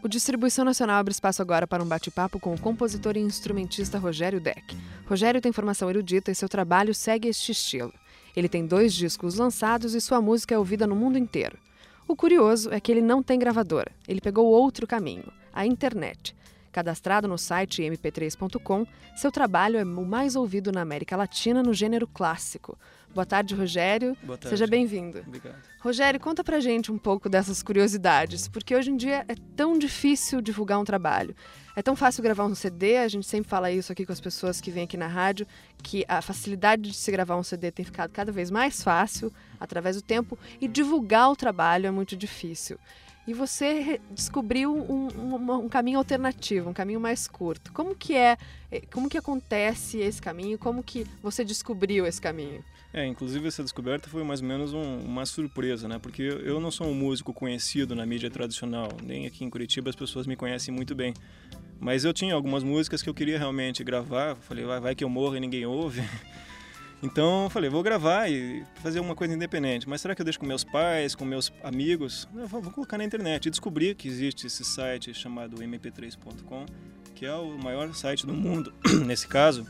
Distribuição Nacional abre espaço agora para um bate-papo com o compositor e instrumentista Rogério Deck. Rogério tem formação erudita e seu trabalho segue este estilo. Ele tem 2 discos lançados e sua música é ouvida no mundo inteiro. O curioso é que ele não tem gravadora. Ele pegou outro caminho, a internet. Cadastrado no site mp3.com, seu trabalho é o mais ouvido na América Latina no gênero clássico. Boa tarde, Rogério. Boa tarde. Seja bem-vindo. Obrigado. Rogério, conta pra gente um pouco dessas curiosidades, porque hoje em dia é tão difícil divulgar um trabalho. É tão fácil gravar um CD, a gente sempre fala isso aqui com as pessoas que vêm aqui na rádio, que a facilidade de se gravar um CD tem ficado cada vez mais fácil através do tempo, e divulgar o trabalho é muito difícil. E você descobriu um caminho alternativo, um caminho mais curto. Como que acontece esse caminho? Como que você descobriu esse caminho? Inclusive essa descoberta foi mais ou menos uma surpresa, né? Porque eu não sou um músico conhecido na mídia tradicional, nem aqui em Curitiba as pessoas me conhecem muito bem. Mas eu tinha algumas músicas que eu queria realmente gravar, falei, vai que eu morro e ninguém ouve. Então eu falei, vou gravar e fazer uma coisa independente, mas será que eu deixo com meus pais, com meus amigos? Eu vou colocar na internet. E descobri que existe esse site chamado mp3.com, que é o maior site do mundo, nesse caso,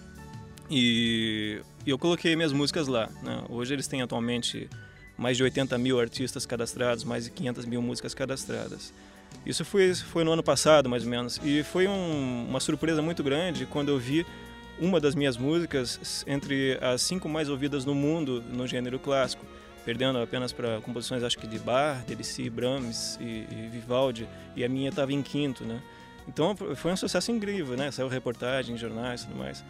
e eu coloquei minhas músicas lá, né? Hoje eles têm atualmente mais de 80 mil artistas cadastrados, mais de 500 mil músicas cadastradas. Isso foi no ano passado, mais ou menos, e foi uma surpresa muito grande quando eu vi uma das minhas músicas entre as 5 mais ouvidas no mundo no gênero clássico, perdendo apenas para composições, acho que de Bach, Debussy, Brahms e Vivaldi, e a minha estava em 5º, né? Então foi um sucesso incrível, né? Saiu reportagem em jornais e tudo mais.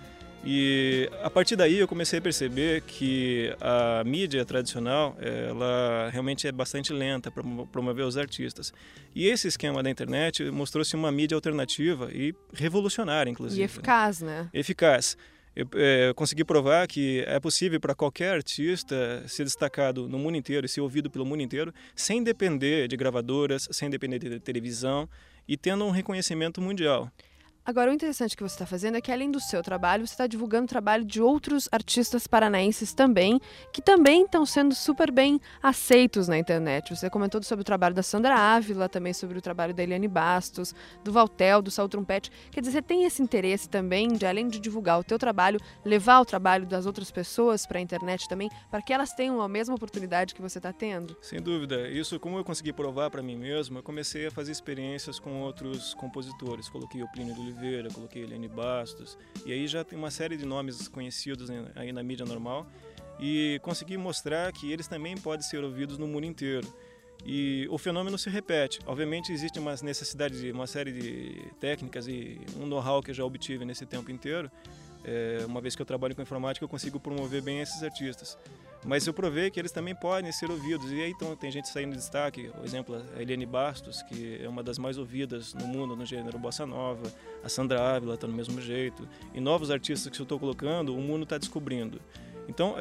E a partir daí eu comecei a perceber que a mídia tradicional, ela realmente é bastante lenta para promover os artistas. E esse esquema da internet mostrou-se uma mídia alternativa e revolucionária, inclusive. E eficaz, né? Eficaz. Eu consegui provar que é possível para qualquer artista ser destacado no mundo inteiro e ser ouvido pelo mundo inteiro, sem depender de gravadoras, sem depender de televisão e tendo um reconhecimento mundial. Agora, o interessante que você está fazendo é que, além do seu trabalho, você está divulgando o trabalho de outros artistas paranaenses também, que também estão sendo super bem aceitos na internet. Você comentou sobre o trabalho da Sandra Ávila, também sobre o trabalho da Eliane Bastos, do Valtel, do Saul Trompete. Quer dizer, você tem esse interesse também de, além de divulgar o teu trabalho, levar o trabalho das outras pessoas para a internet também, para que elas tenham a mesma oportunidade que você está tendo? Sem dúvida. Isso, como eu consegui provar para mim mesmo, eu comecei a fazer experiências com outros compositores. Coloquei o Plínio do Oliveira, coloquei Eliane Bastos, e aí já tem uma série de nomes conhecidos aí na mídia normal, e consegui mostrar que eles também podem ser ouvidos no mundo inteiro. E o fenômeno se repete. Obviamente existe uma necessidade de uma série de técnicas e um know-how que eu já obtive nesse tempo inteiro. Uma vez que eu trabalho com informática, eu consigo promover bem esses artistas. Mas eu provei que eles também podem ser ouvidos. E aí então tem gente saindo de destaque. Por exemplo, a Eliane Bastos, que é uma das mais ouvidas no mundo no gênero bossa nova. A Sandra Ávila está do mesmo jeito. E novos artistas que eu estou colocando, o mundo está descobrindo. Então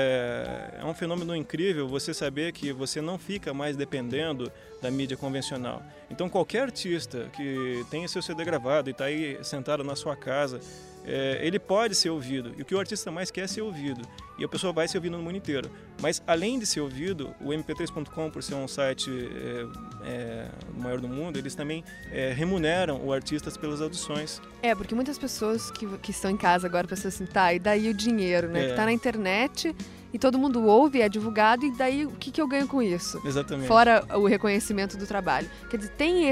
é um fenômeno incrível você saber que você não fica mais dependendo da mídia convencional. Então qualquer artista que tenha seu CD gravado e está aí sentado na sua casa, ele pode ser ouvido. E o que o artista mais quer é ser ouvido. E a pessoa vai ser ouvida no mundo inteiro. Mas além de ser ouvido, o mp3.com, por ser um site maior do mundo, eles também remuneram o artista pelas audições. Porque muitas pessoas que estão em casa agora pensam assim, tá, e daí o dinheiro, né? Que tá na internet e todo mundo ouve, é divulgado, e daí o que eu ganho com isso? Exatamente. Fora o reconhecimento do trabalho. Quer dizer, tem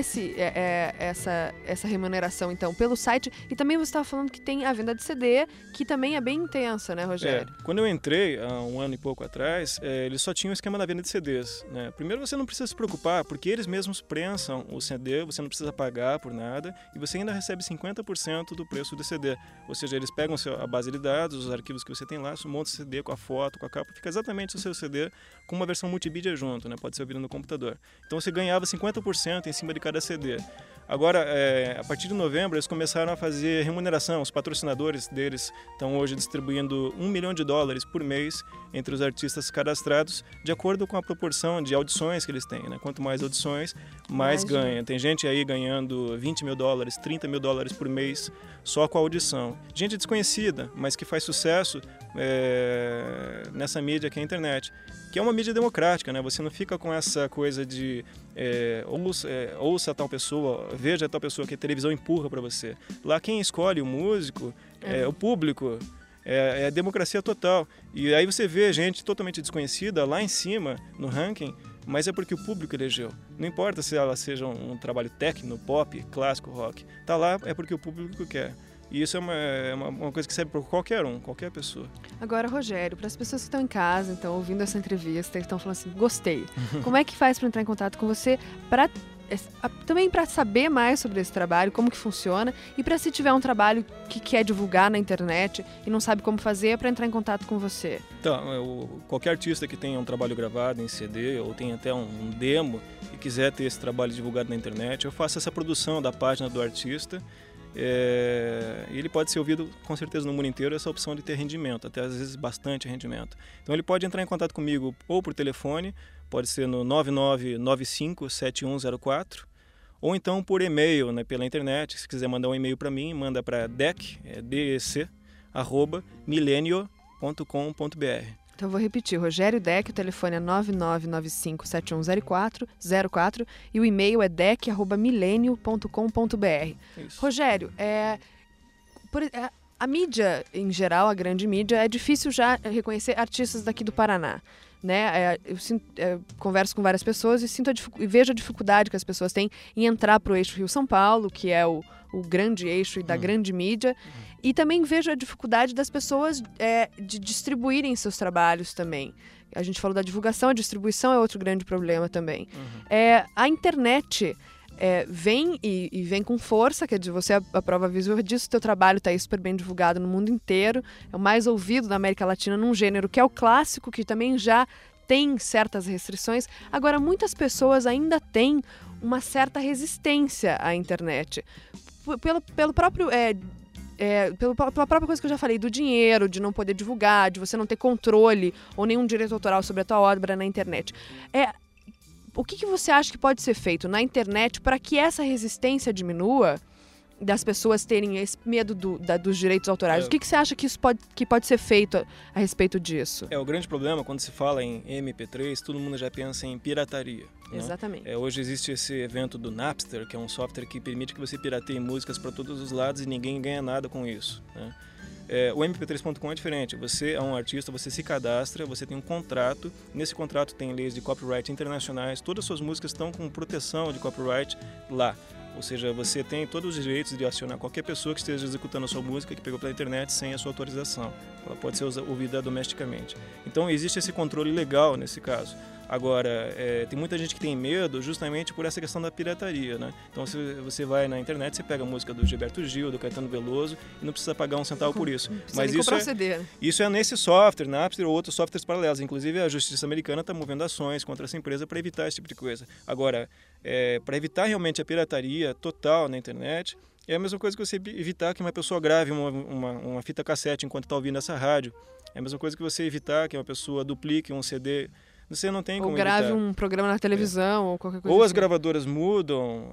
essa remuneração, então, pelo site, e também você estava falando que tem a venda de CD, que também é bem intensa, né, Rogério? Quando eu entrei, há um ano e pouco atrás, eles só tinham o esquema da venda de CDs, né? Primeiro, você não precisa se preocupar, porque eles mesmos prensam o CD, você não precisa pagar por nada, e você ainda recebe 50% do preço do CD. Ou seja, eles pegam a base de dados, os arquivos que você tem lá, montam o CD com a foto, com a capa, fica exatamente o seu CD com uma versão multimídia junto, né? Pode ser ouvido no computador. Então você ganhava 50% em cima de cada CD. Agora, a partir de novembro, eles começaram a fazer remuneração. Os patrocinadores deles estão hoje distribuindo $1 milhão por mês entre os artistas cadastrados, de acordo com a proporção de audições que eles têm, né? Quanto mais audições, mais ganha. Tem gente aí ganhando $20 mil, $30 mil por mês só com a audição. Gente desconhecida, mas que faz sucesso nessa mídia que é a internet, que é uma mídia democrática, né? Você não fica com essa coisa de ouça tal pessoa, veja tal pessoa, que a televisão empurra para você. Lá quem escolhe o músico é o público. É democracia total. E aí você vê gente totalmente desconhecida lá em cima, no ranking, mas é porque o público elegeu. Não importa se ela seja um trabalho técnico, pop, clássico, rock. Tá lá é porque o público quer. E isso é uma coisa que serve para qualquer pessoa. Agora, Rogério, para as pessoas que estão em casa, então ouvindo essa entrevista, que estão falando assim, gostei. Como é que faz para entrar em contato com você, também para saber mais sobre esse trabalho, como que funciona, e para se tiver um trabalho que quer divulgar na internet e não sabe como fazer, para entrar em contato com você? Então, qualquer artista que tenha um trabalho gravado em CD ou tenha até um demo e quiser ter esse trabalho divulgado na internet, eu faço essa produção da página do artista. Ele pode ser ouvido com certeza no mundo inteiro, essa opção de ter rendimento, até às vezes bastante rendimento. Então ele pode entrar em contato comigo ou por telefone, pode ser no 99957104, ou então por e-mail, né, pela internet. Se quiser mandar um e-mail para mim, manda para dec@milenio.com.br. Então eu vou repetir, Rogério Deck, o telefone é 99957104 e o e-mail é dec@milenio.com.br. Rogério, a mídia em geral, a grande mídia, é difícil já reconhecer artistas daqui do Paraná. Né? Eu converso com várias pessoas e vejo a dificuldade que as pessoas têm em entrar para o eixo Rio-São Paulo, que é o grande eixo da grande mídia. E também vejo a dificuldade das pessoas de distribuírem seus trabalhos também. A gente falou da divulgação, a distribuição é outro grande problema também. A internet vem com força, quer dizer, você é a prova visual disso, o teu trabalho está aí super bem divulgado no mundo inteiro, é o mais ouvido na América Latina num gênero que é o clássico, que também já tem certas restrições. Agora, muitas pessoas ainda têm uma certa resistência à internet. Pela própria coisa que eu já falei, do dinheiro, de não poder divulgar, de você não ter controle ou nenhum direito autoral sobre a tua obra na internet. O que você acha que pode ser feito na internet para que essa resistência diminua, das pessoas terem esse medo dos direitos autorais? O que você acha que pode ser feito a respeito disso? O grande problema, quando se fala em MP3, todo mundo já pensa em pirataria. Né? Exatamente. Hoje existe esse evento do Napster, que é um software que permite que você pirateie músicas para todos os lados e ninguém ganha nada com isso. Né? O mp3.com é diferente. Você é um artista, você se cadastra, você tem um contrato. Nesse contrato tem leis de copyright internacionais. Todas as suas músicas estão com proteção de copyright lá. Ou seja, você tem todos os direitos de acionar qualquer pessoa que esteja executando a sua música que pegou pela internet sem a sua autorização. Ela pode ser ouvida domesticamente. Então existe esse controle legal nesse caso. Agora, tem muita gente que tem medo justamente por essa questão da pirataria, né? Então, se você vai na internet, você pega a música do Gilberto Gil, do Caetano Veloso, e não precisa pagar um centavo por isso. Mas isso é nesse software, Napster ou outros softwares paralelos. Inclusive, a Justiça Americana está movendo ações contra essa empresa para evitar esse tipo de coisa. Agora, para evitar realmente a pirataria total na internet, é a mesma coisa que você evitar que uma pessoa grave uma fita cassete enquanto está ouvindo essa rádio. É a mesma coisa que você evitar que uma pessoa duplique um CD. Você não tem como grave evitar. Um programa na televisão ou qualquer coisa Ou assim. as gravadoras mudam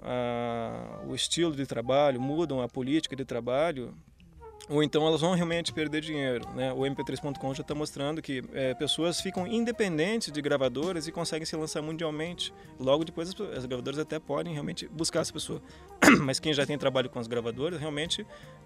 o estilo de trabalho, mudam a política de trabalho, ou então elas vão realmente perder dinheiro. Né? O mp3.com já está mostrando que pessoas ficam independentes de gravadoras e conseguem se lançar mundialmente. Logo depois as gravadoras até podem realmente buscar essa pessoa. Mas quem já tem trabalho com as gravadoras realmente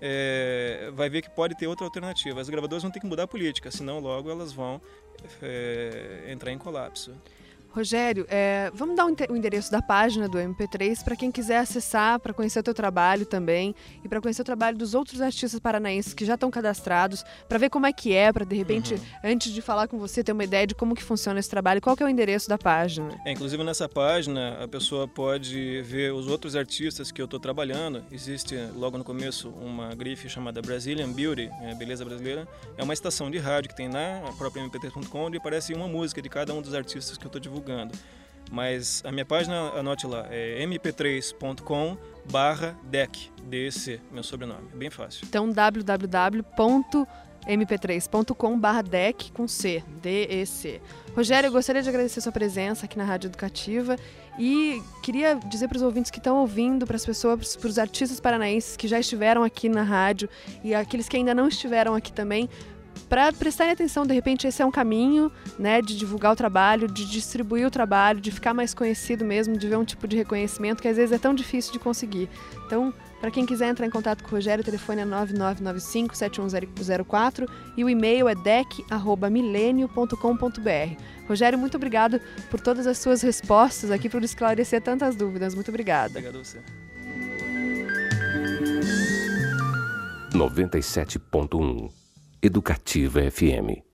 vai ver que pode ter outra alternativa. As gravadoras vão ter que mudar a política, senão logo elas vão entrar em colapso. Rogério, vamos dar o endereço da página do MP3 para quem quiser acessar, para conhecer o teu trabalho também e para conhecer o trabalho dos outros artistas paranaenses que já estão cadastrados, para ver como é que para de repente, antes de falar com você, ter uma ideia de como que funciona esse trabalho. Qual que é o endereço da página? Inclusive nessa página a pessoa pode ver os outros artistas que eu estou trabalhando. Existe logo no começo uma grife chamada Brazilian Beauty, Beleza Brasileira. É uma estação de rádio que tem na própria mp3.com, onde aparece uma música de cada um dos artistas que eu estou divulgando. Mas a minha página, anote lá, é mp3.com/dec, DEC, meu sobrenome, é bem fácil. Então www.mp3.com/dec com C, DEC. Rogério, eu gostaria de agradecer a sua presença aqui na Rádio Educativa e queria dizer para os ouvintes que estão ouvindo, para as pessoas, para os artistas paranaenses que já estiveram aqui na rádio e aqueles que ainda não estiveram aqui também, para prestarem atenção. De repente esse é um caminho, né, de divulgar o trabalho, de distribuir o trabalho, de ficar mais conhecido mesmo, de ver um tipo de reconhecimento que às vezes é tão difícil de conseguir. Então, para quem quiser entrar em contato com o Rogério, o telefone é 9995-7104 e o e-mail é dec@milenio.com.br. Rogério, muito obrigado por todas as suas respostas aqui, por esclarecer tantas dúvidas. Muito obrigada. Obrigado a você. 97.1 Educativa FM.